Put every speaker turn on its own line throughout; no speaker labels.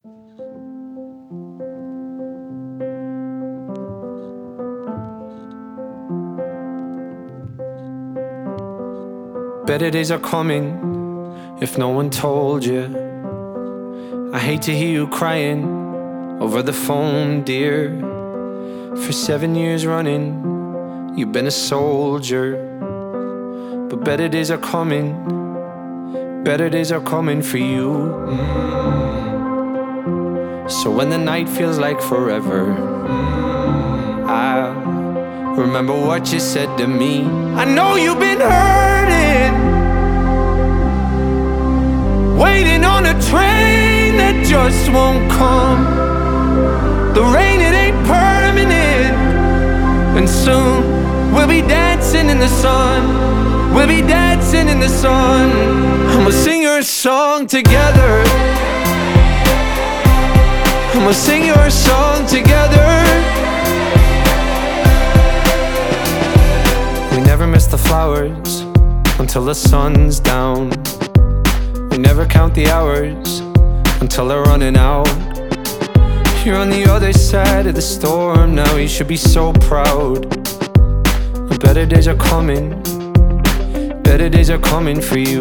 Better days are coming if no one told you. I hate to hear you crying over the phone, dear. For 7 years running, you've been a soldier. But better days are coming, better days are coming for you. So when the night feels like forever, I'll remember what you said to me. I know you've been hurting, waiting on a train that just won't come. The rain, it ain't permanent, and soon we'll be dancing in the sun. We'll be dancing in the sun. I'ma sing your song together. I'ma sing your song together. We never miss the flowers until the sun's down. We never count the hours until they're running out. You're on the other side of the storm now, you should be so proud. The better days are coming, better days are coming for you.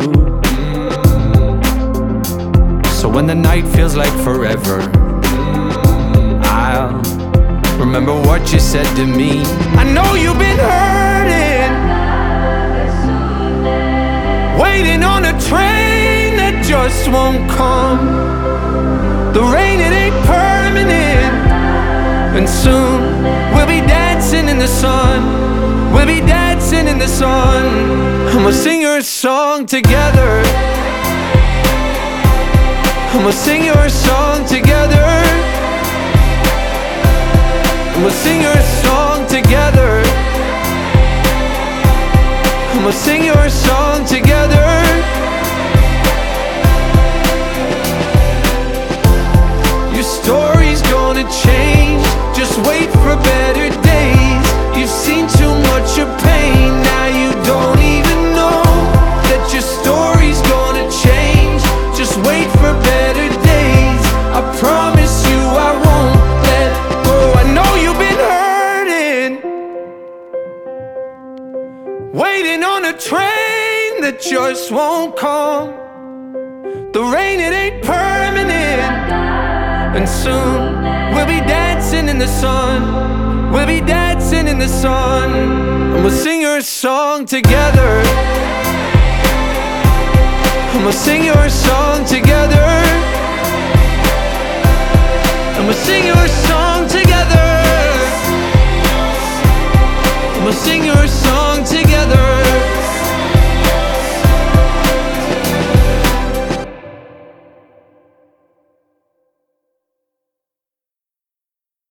So when the night feels like forever, I'll remember what you said to me. I know you've been hurting, waiting on a train that just won't come. The rain, it ain't permanent, and soon we'll be dancing in the sun. We'll be dancing in the sun. I'ma sing your song together. I'ma sing your song together. I'ma sing your song together. I'ma sing your song together. Your story's gonna change, just wait for better days. You've seen too much of pain, now you don't even know that your story's gonna change. Just wait for better days. I promise you I won't let go. I know you've been hurting, waiting on a train that just won't come. The rain, it ain't permanent, and soon we'll be dancing in the sun. We'll be dancing in the sun. And we'll sing your song together. And we'll sing your song together.